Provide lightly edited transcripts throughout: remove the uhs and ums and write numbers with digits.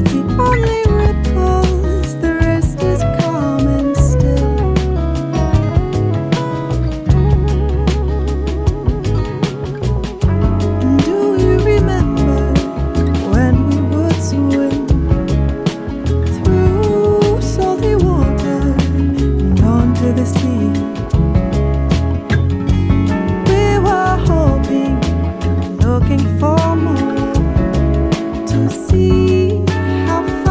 the only ripples, the rest is calm and still. Do you remember when we would swim through salty water and onto the sea? We were hoping, looking for more, to see how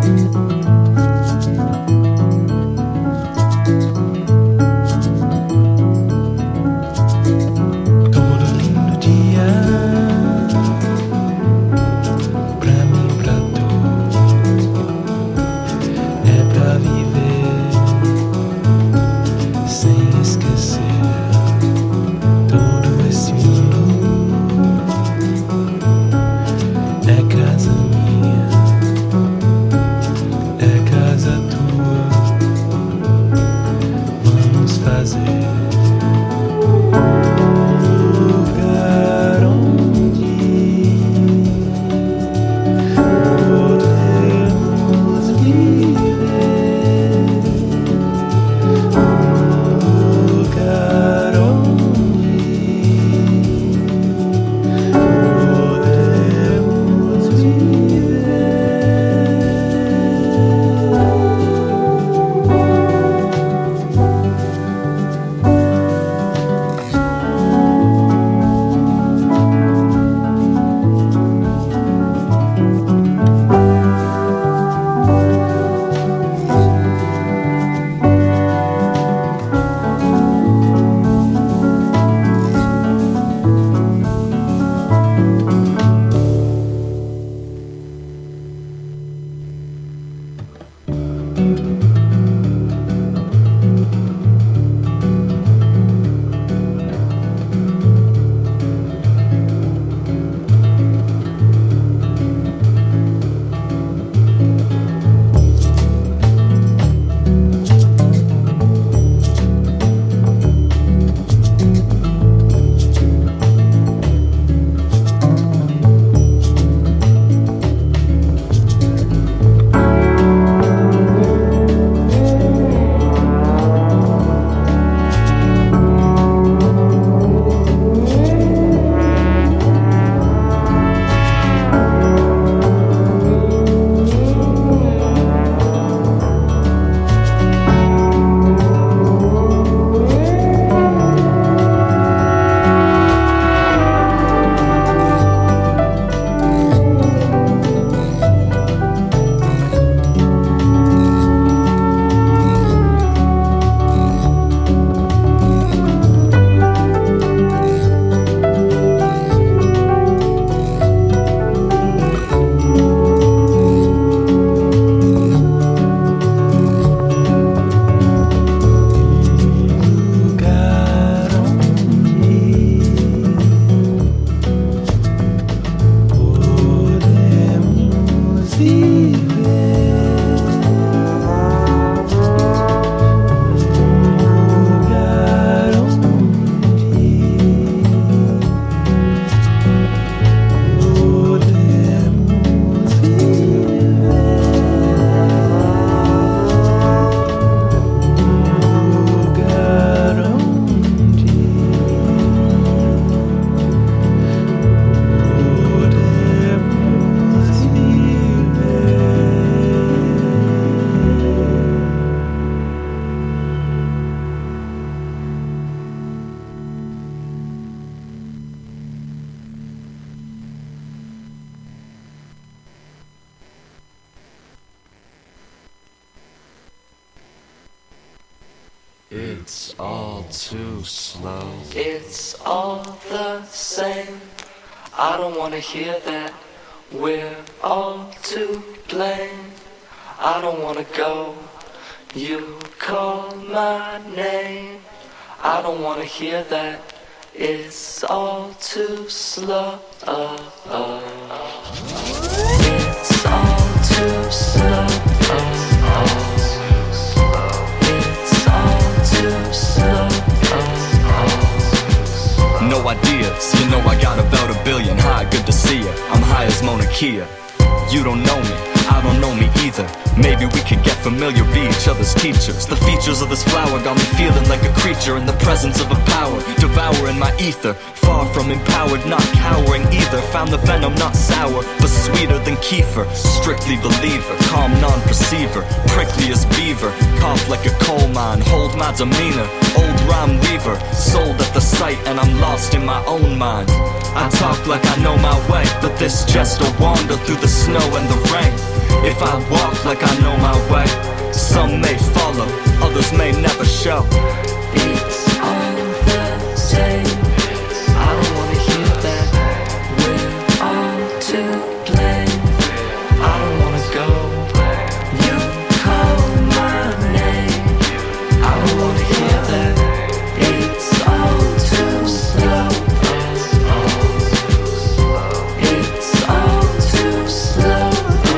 It's all too slow. It's all the same. I don't wanna hear that. We're all to blame. I don't wanna go. You call my name. I don't wanna hear that. It's all too slow. It's all too slow. No ideas, you know I got about 1 billion high, good to see ya. I'm high as Mauna Kea. You don't know me, I don't know me either. Maybe we could get familiar, be each other's teachers. The features of this flower got me feeling like a creature in the presence of a power, devouring my ether. Far from empowered, not cowering either. Found the venom not sour, but sweeter than kefir. Strictly believer, calm non-perceiver. Prickly as beaver, cough like a coal mine. Hold my demeanor, old rhyme weaver, sold at the sight, and I'm lost in my own mind. I talk like I know my way, but this just a wander through the snow and the rain. If I walk like I know my way, some may follow, others may never show. It's all the same. I don't wanna hear that. We're all to blame. I don't wanna go. You call my name. I don't wanna hear that. It's all too slow. It's all too slow.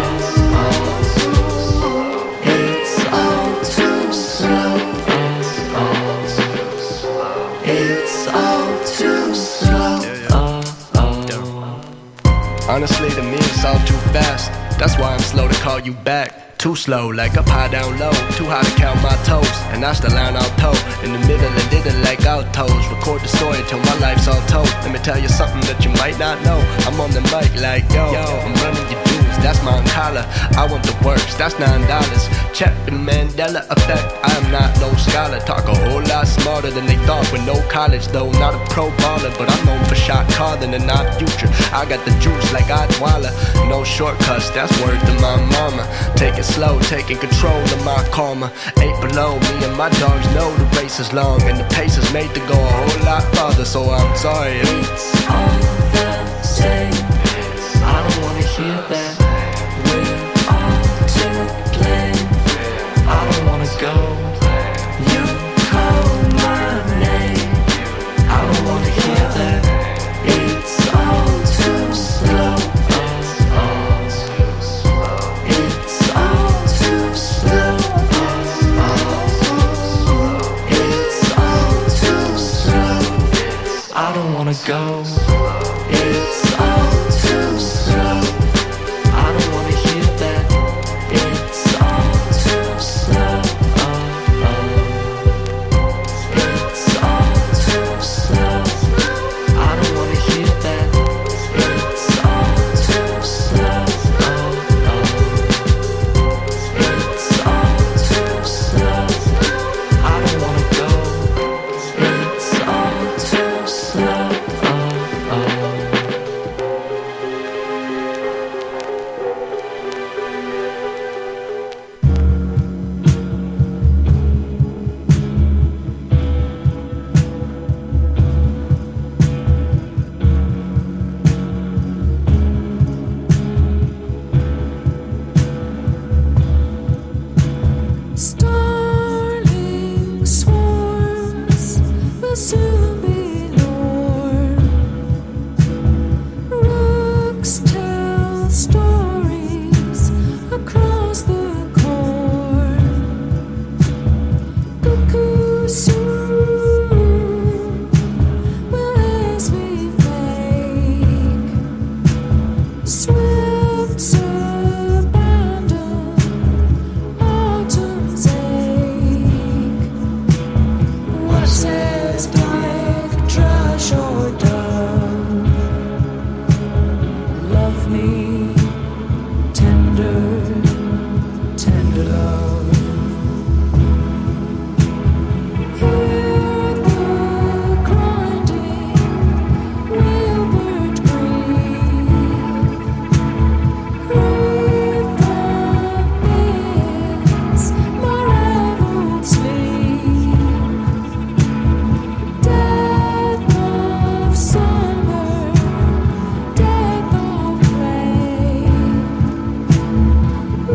It's all too slow. It's all too slow. Honestly, to me it's all too fast. That's why I'm slow to call you back. Too slow, like up high down low. Too high to count my toes. And I still line out toe. In the middle and did it like altos. Record the story till my life's all told. Let me tell you something that you might not know. I'm on the mic like yo, I'm running your dudes, that's my collar. I want the works, that's $9. Check the Mandela effect. I am not no scholar. Talk a whole lot smarter than they thought with no college though. Not a pro baller, but I'm known for shot calling and not future. I got the juice like Odwalla. No shortcuts, that's word to my mama. Take it slow, taking control of my karma. 8 below, me and my dogs know the race is long and the pace is made to go a whole lot farther. So I'm sorry. It's all the same. I don't wanna hear that. We're all to blame. I don't wanna go. You call my name. I don't wanna hear that. It's all too slow. It's all too slow. It's all too slow. I don't wanna go. It's all too slow. I don't wanna hear that. It's all too slow. It's all too slow. I don't wanna hear that. It's all too slow. It's all too slow. I don't wanna go. It's all too slow. Starling swarms will soon be norm. Rooks tell stories across the corn. Cuckoos soon will as we fake. Swifts abandon autumn's ache. What says black thrush or dove? Love me, tender, tender love. Hear the grinding wheelbird grieve. Grieve the minutes my raveled sleep. Death of summer, death of play.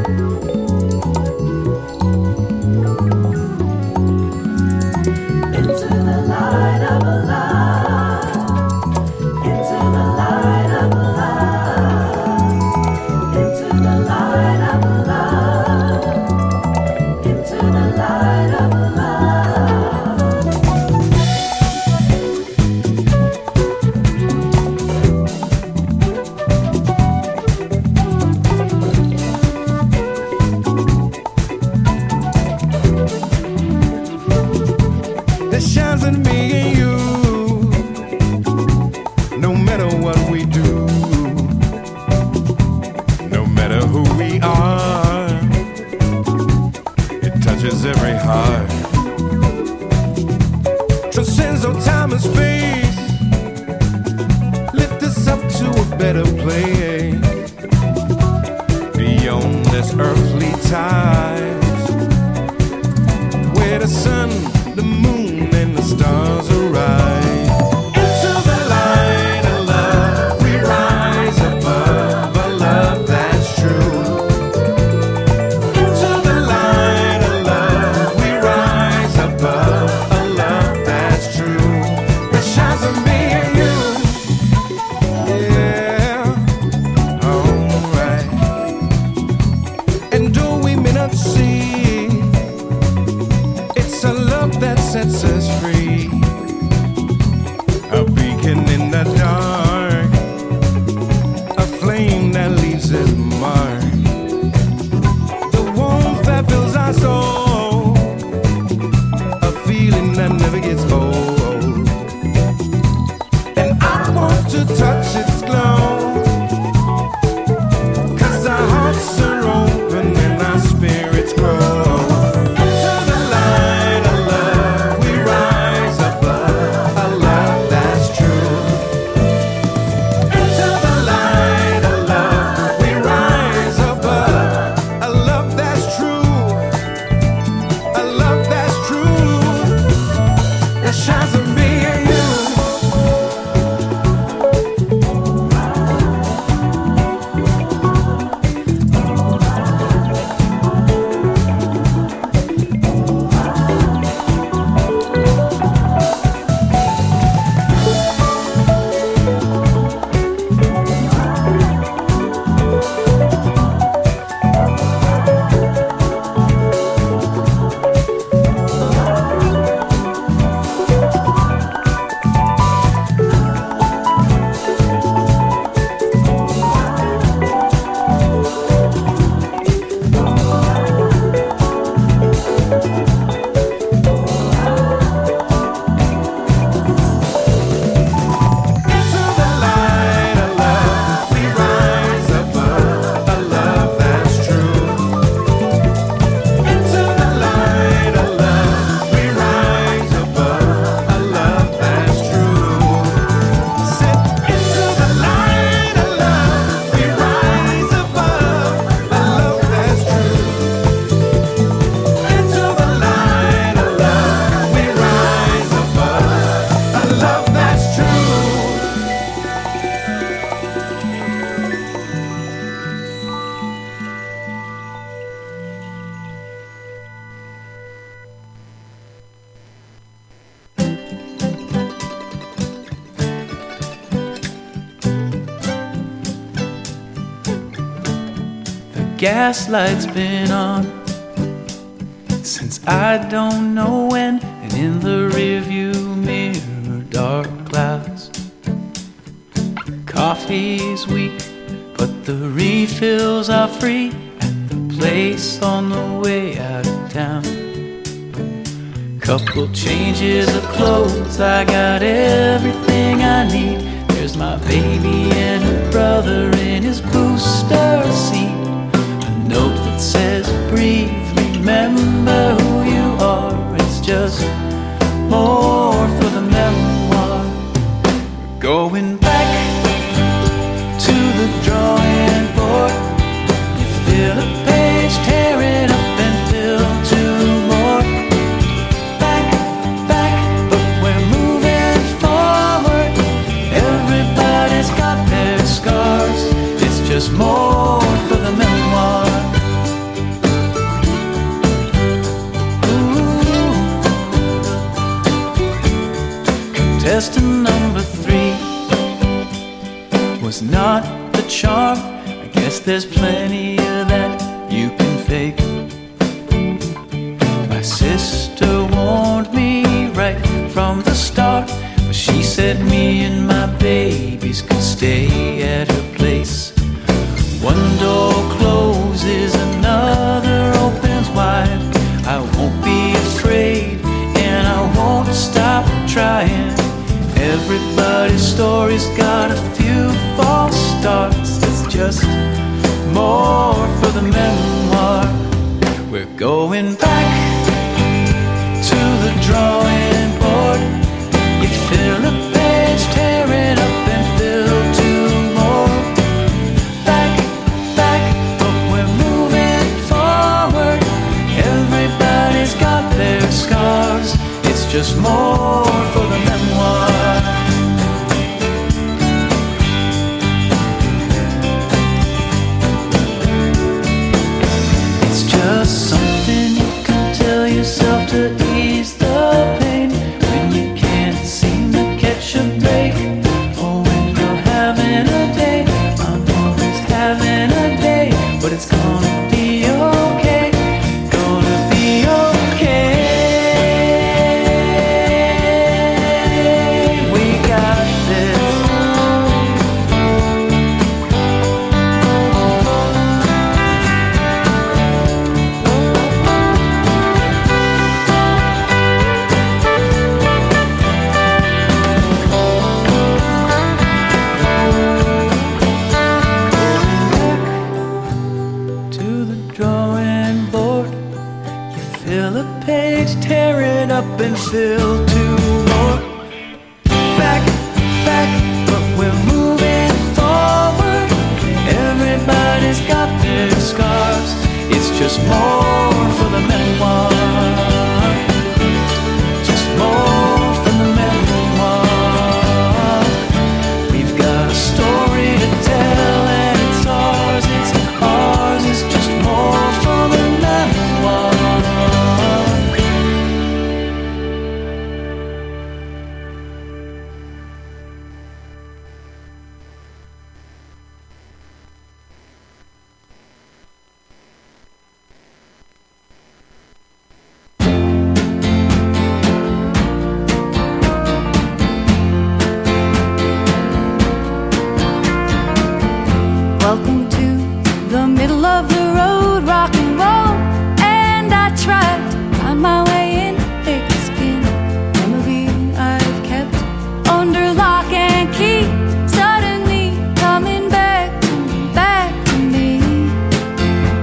Gaslight's been on since I don't know when, and in the rearview mirror, dark clouds. Coffee's weak, but the refills are free at the place on the way out of town. Couple changes of clothes, I got everything I need. There's my baby and her brother in his booster seat. Note that says, breathe, remember who you are. It's just more for the memoir. We're going back to the drawing board. You fill a page, tear it up and fill two more. Back, but we're moving forward. Everybody's got their scars. It's just more for the Contestant number 3 was not the charm. I guess there's plenty of that you can fake. My sister warned me right from the start, but she said me and my babies could stay at her place. One door closes, another opens wide. I won't be afraid, and I won't stop trying. Everybody's story's got a few false starts. It's just more for the memoir. We're going back to the drawing board. You fill a page, tear it up and fill 2 more. Back, but we're moving forward. Everybody's got their scars. It's just more for the memoir. It's just something you can tell yourself to ease the pain when you can't seem to catch a break, or when you're having a day. I'm always having a day, but it's gonna be okay. Gonna be okay. We got this. To the drawing board, you fill a page, tear it up and fill 2 more. Back, but we're moving forward. Everybody's got their scars. It's just more for the memoir.